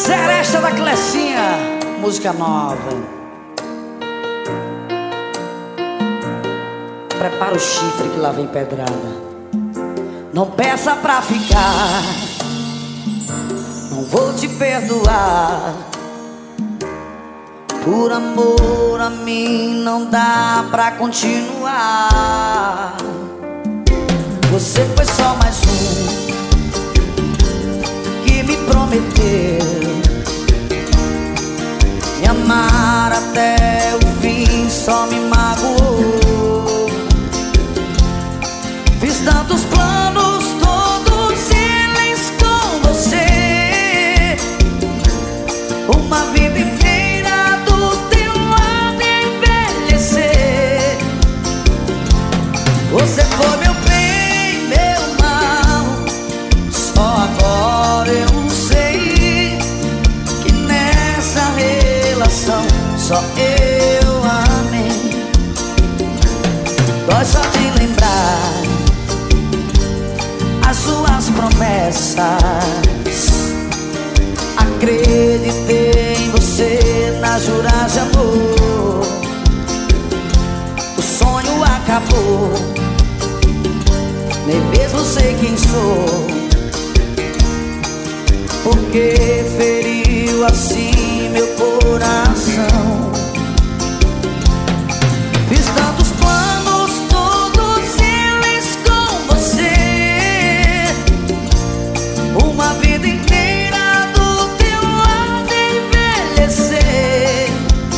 Seresta da Clecinha, música nova. Prepara o chifre que lá vem pedrada. Não peça pra ficar, não vou te perdoar. Por amor a mim não dá pra continuar. Você foi só mais um que me prometeu me amar até o fim, só me magoou. Fiz tantos planos, todos eles com você. Uma vida inteira do teu lado envelhecer. Você foi meu bem, meu mal. Só agora eu sei que nessa relação só eu amei. Dói só de lembrar as suas promessas. Acreditei em você na jurar de amor. O sonho acabou, nem mesmo sei quem sou. Porque feriu assim meu coração. Fiz tantos planos, todos eles com você. Uma vida inteira do teu lado envelhecer.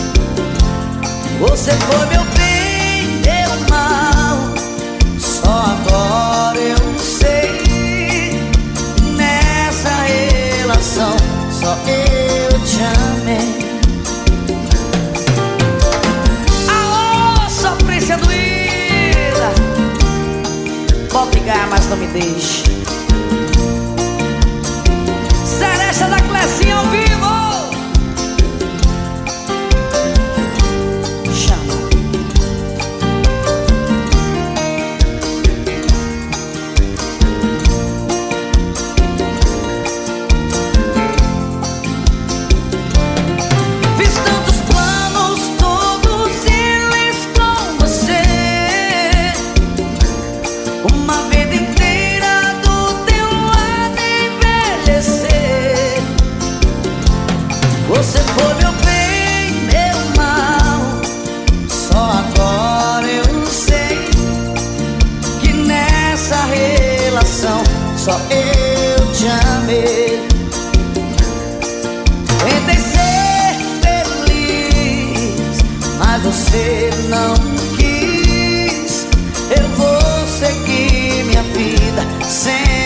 Você foi meu bem, meu mal. Só agora eu sei, nessa relação só eu te amei. Alô, sofrência doída, pode ligar, mas não me deixe. Seresta da Clecinha ao vivo. Chama. Fiz tantos planos, todos eles com você. Uma vida inteira do teu lado envelhecer. Você foi meu bem, meu mal. Só agora eu sei que nessa relação só eu te amei. Tentei ser feliz, mas você não quis. Eu vou seguir minha vida sem